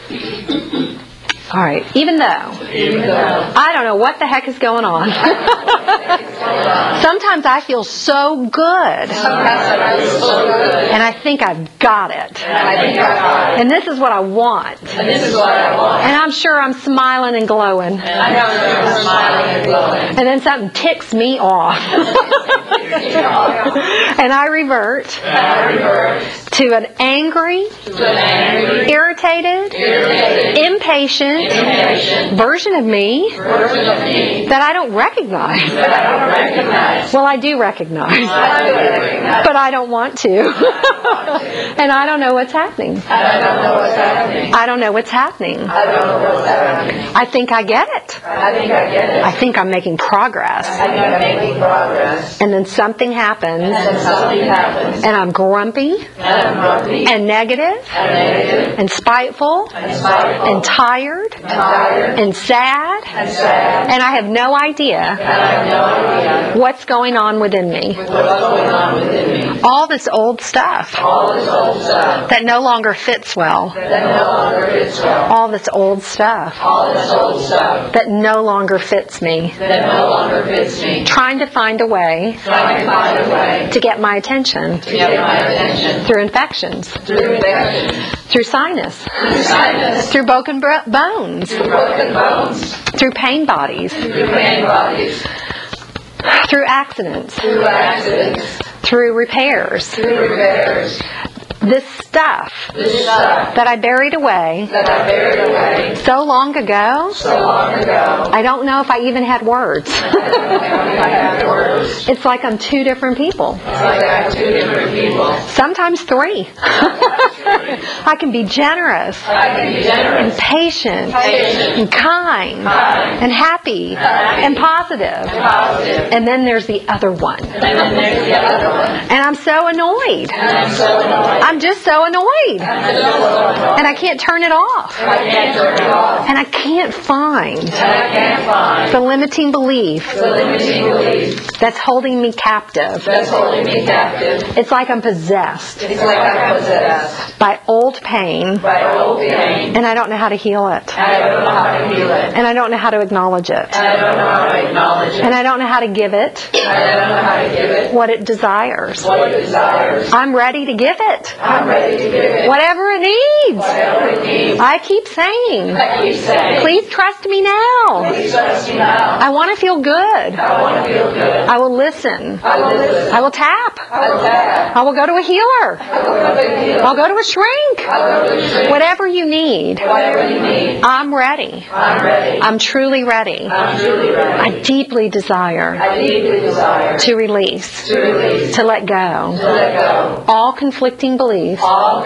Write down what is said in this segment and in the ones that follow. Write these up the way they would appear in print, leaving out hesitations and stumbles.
All right. Even though I don't know what the heck is going on. Sometimes I feel so good. And I think I've got it. And this is what I want. And I'm sure I'm smiling and glowing. And then something ticks me off. And I revert to an angry, irritated, impatient version of me that I don't recognize. Well, I do recognize. But I don't want to. And I don't know what's happening. I don't know what's happening. I think I get it. I think I'm making progress. And then something happens. And I'm grumpy. And negative. And spiteful. And tired. And sad. And I have no idea what's going on within me. All this old stuff that no longer fits well. All this old stuff that no longer fits me. Trying to find a way to get my attention through infections, through sinus, through broken bones, through pain bodies, through accidents, through repairs. This stuff that I buried away so long ago, I don't know if I even had words. It's like I'm two different people. Sometimes three. I can be generous and patient and kind and happy and positive. And then there's the other one. And I'm so annoyed. I'm just so annoyed. And I can't turn it off. And I can't find the limiting belief that's holding me captive. It's like I'm possessed by old pain. And I don't know how to heal it. And I don't know how to acknowledge it. And I don't know how to give it what it desires. I'm ready to give it. Whatever it needs. I keep saying, please trust me now. I want to feel good. I will listen. I will tap. I will go to a healer. I'll go to a shrink. Whatever you need. I'm ready. I'm truly ready. I deeply desire to release, to let go. All conflicting beliefs,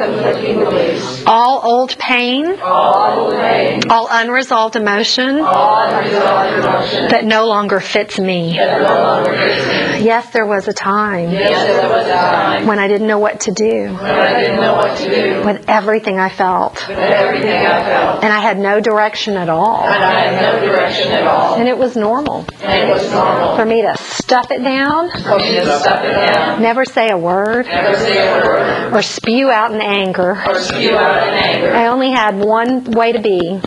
all old pain, all unresolved emotion that no longer fits me. Yes, there was a time when I didn't know what to do with everything I felt. And I had no direction at all. And it was normal for me to stuff it down, never say a word, or spew out in anger. I only had one way to be.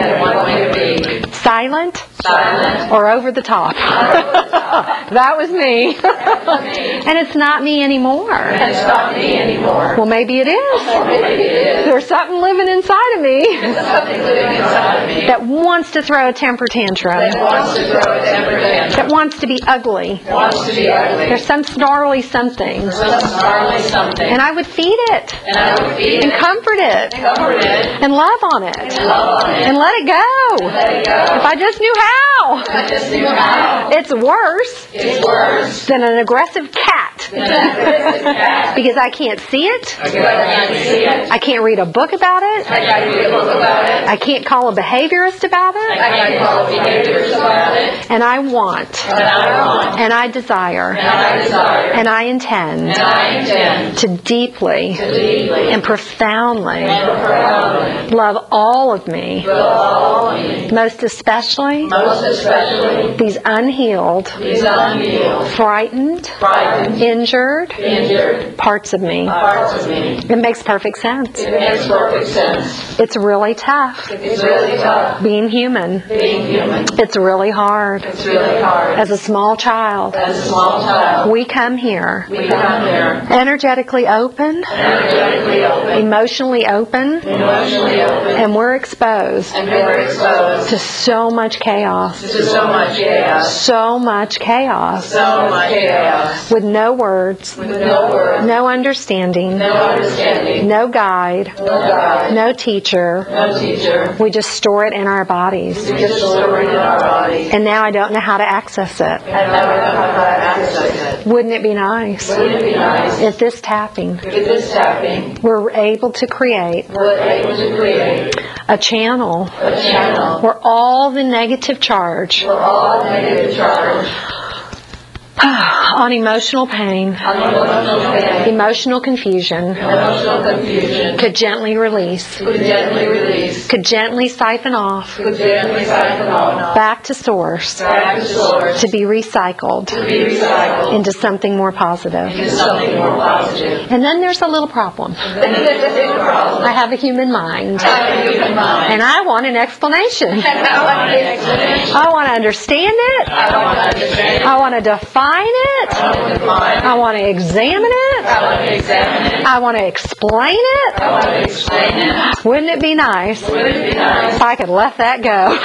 Silent or over the top. That was me. And it's not me anymore. Well, maybe it is. There's something living inside of me that wants to throw a temper tantrum. That wants to be ugly. There's some snarly something. And I would feed it. And comfort it. And love on it. And let it go. If I just knew how. It's worse than an aggressive cat. Because I can't see it. I can't read a book about it. I can't call a behaviorist about it. And I want. And I desire. And I intend to deeply and profoundly Love all of me. Most especially these unhealed, frightened, injured parts of me. It makes perfect sense. It's really tough. Being human. It's really hard. As a small child, we come here energetically open, emotionally open, and we're exposed to so much chaos. So much chaos. With no words, no understanding, no guide, no teacher. We just store it in our bodies. And now I don't know how to access it. Wouldn't it be nice if this tapping we're able to create a channel where all the negative charge on emotional pain, emotional confusion, could gently release, could gently siphon off, back to source, to be recycled into something more positive. And then there's a little problem. I have a human mind, and I want an explanation. I want to understand it. I want to define it. I want to examine it. I want to explain it. Wouldn't it be nice if I could let that go?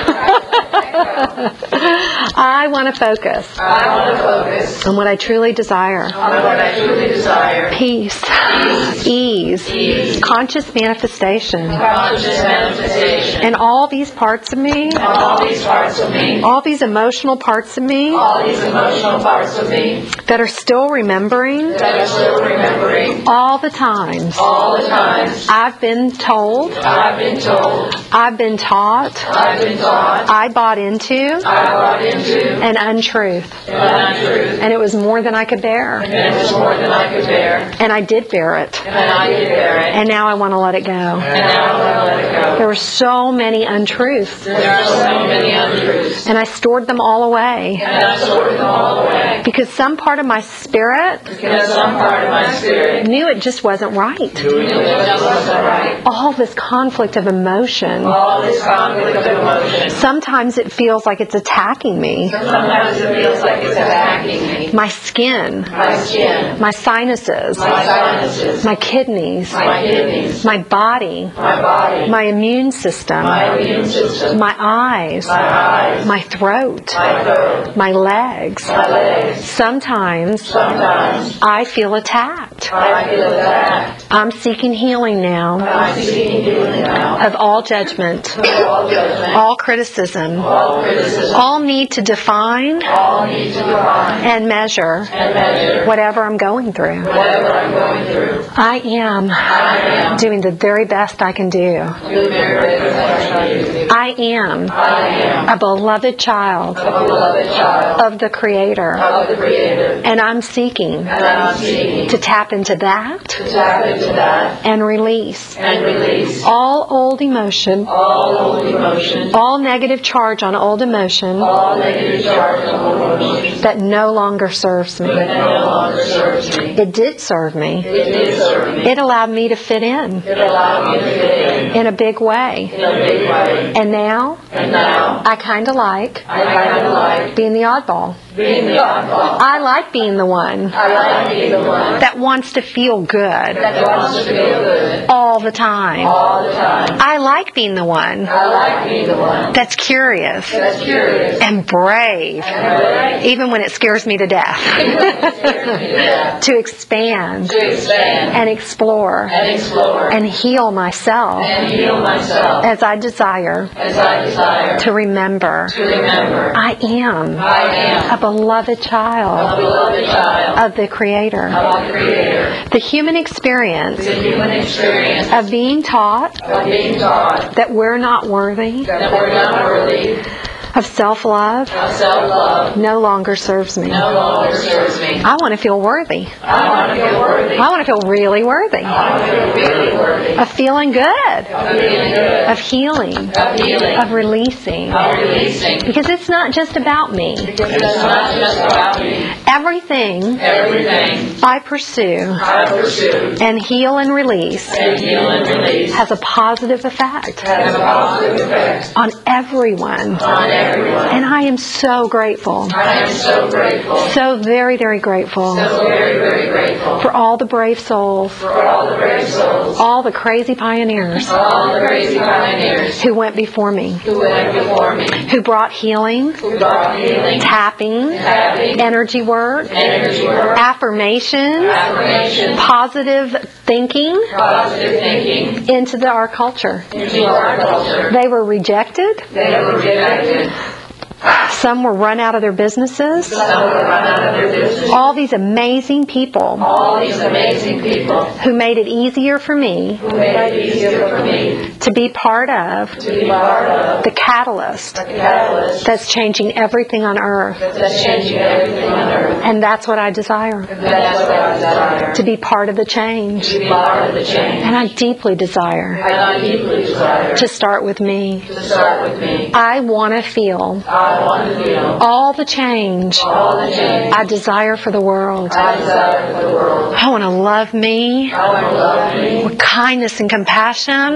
I want to focus on what I truly desire. Peace, ease, conscious manifestation. And all these parts of me, all these emotional parts of me that are still remembering all the times I've been told, I've been taught, I bought into an untruth. And it was more than I could bear. And I did bear it. And now I want to let it go. There were so many untruths. And I stored them all away. Because some part of my spirit knew it just wasn't right. All this conflict of emotion. Sometimes it feels like it's attacking me. My skin, my sinuses, my kidneys, my body, my immune system, my eyes, my throat, my legs. Sometimes I feel attacked. I'm seeking healing now of all judgment, all criticism, all need to define and measure whatever I'm going through. I am doing the very best I can do. I am a beloved child of the Creator. And I'm seeking to tap into that and release all old emotion, all negative charge on old emotion that no longer serves me. It did serve me. It allowed me to fit in a big way. And now I kind of like being the oddball. I like being the one that wants to feel good all the time. I like being the one that's curious and brave, even when it scares me to death. To expand and explore and heal myself as I desire to remember I am a beloved child of the Creator. The human experience of being taught that we're not worthy of self-love no longer serves me. I want to feel worthy. I want to feel really worthy. Of feeling good. of healing, of releasing. Because it's not just about me. Everything I pursue and heal and release has a positive effect on everyone. And I am so grateful. So very, very grateful. For all the brave souls. All the crazy pioneers who went before me. Who brought healing, tapping, energy work, affirmation, positive thinking into our culture. They were rejected. Some were run out of their businesses. All these amazing people who made it easier for me to be part of the catalyst that's changing everything on earth. And that's what I desire. To be part of the change. And I deeply desire to start with me. I want to feel all the change I desire for the world. I want to love me with kindness and compassion,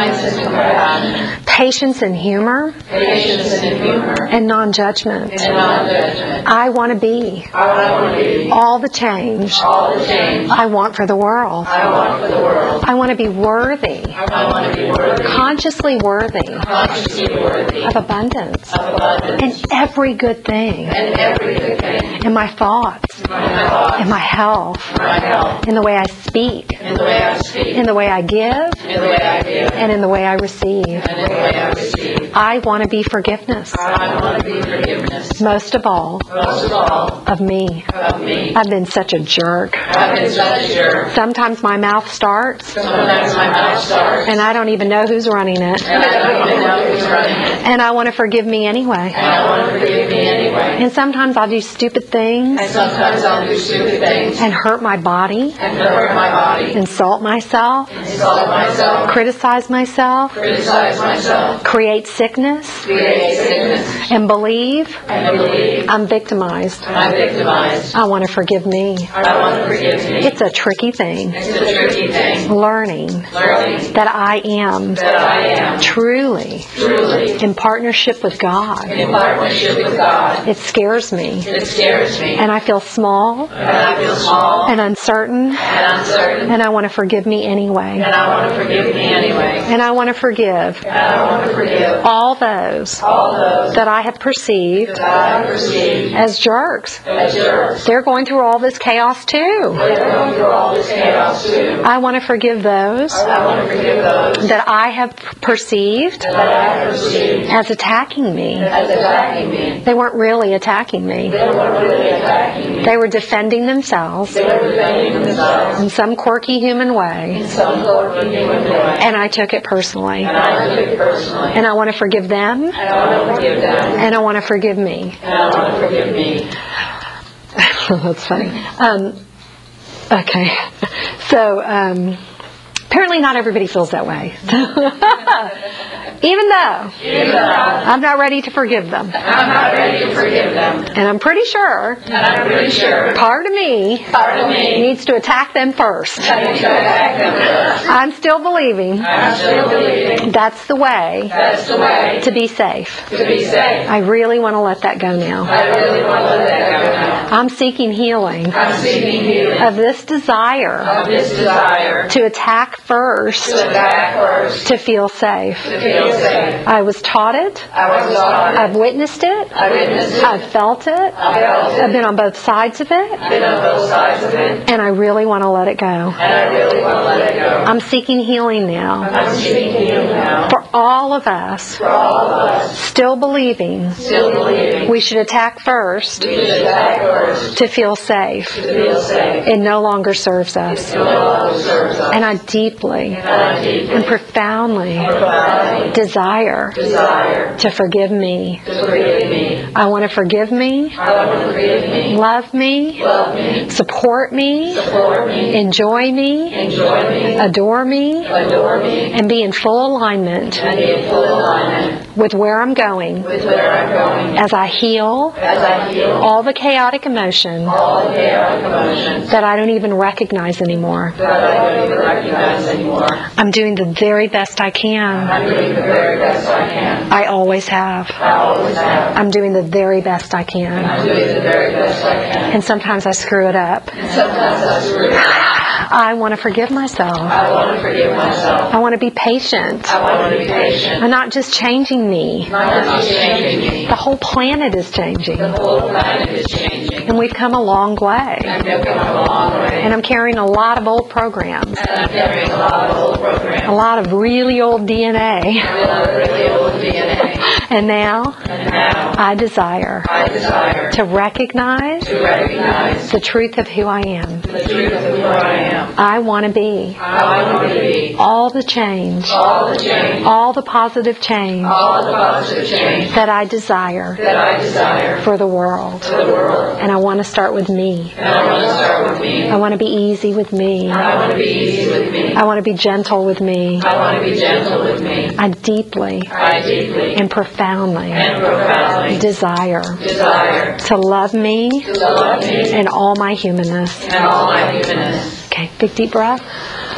patience and humor, and non-judgment. I want to be all the change I want for the world. I want to be worthy, consciously worthy of abundance. In every good thing. In my thoughts. In my health. In the way I speak. In the way I give. And in the way I receive. I want to be forgiveness. Most of all, of me. I've been such a jerk. Sometimes my mouth starts. And I don't even know who's running it. And I want to forgive me anyway. And sometimes I'll do stupid things. And hurt my body. Insult myself. Criticize myself. Create sickness. And believe I'm victimized. I want to forgive me. It's a tricky thing. Learning that I am truly in partnership with God. It scares me. And I feel small and uncertain. And I want to forgive me anyway. And I want to forgive all those that I have perceived as jerks. They're going through all this chaos too. I want to forgive those that I have perceived as attacking me. They weren't really attacking me. They were defending themselves in some quirky human way. And I took it personally. And I want to forgive them. And I want to forgive me. That's funny. Okay. So, apparently not everybody feels that way. Even though I'm not ready to forgive them. And I'm pretty sure part of me needs to attack them first. I'm still believing that's the way to be safe. I really want to let that go now. I'm seeking healing of this desire to attack first to feel safe. I was taught it. I've witnessed it. I've felt it. I've been on both sides of it. And I really want to let it go. I'm seeking healing now. For all of us still believing we should attack first to feel safe. It no longer serves us. And I deeply and profoundly desire to forgive me. I want to forgive me, love me, support me, enjoy me, adore me, and be in full alignment with where I'm going as I heal all the chaotic emotions that I don't even recognize anymore. I'm doing the very best I can. I always have. I'm doing the very best I can. And sometimes I screw it up. I want to forgive myself. I want to be patient. I'm not just changing me. The whole planet is changing. And we've come a long way. And I'm carrying a lot of old programs. A lot of really old DNA. And now I desire to recognize the truth of who I am. I want to be all the change, all the positive change that I desire for the world. And I want to start with me. I want to be easy with me. I want to be gentle with me. I deeply and profoundly desire to love me and all my humanness. Okay, big deep breath.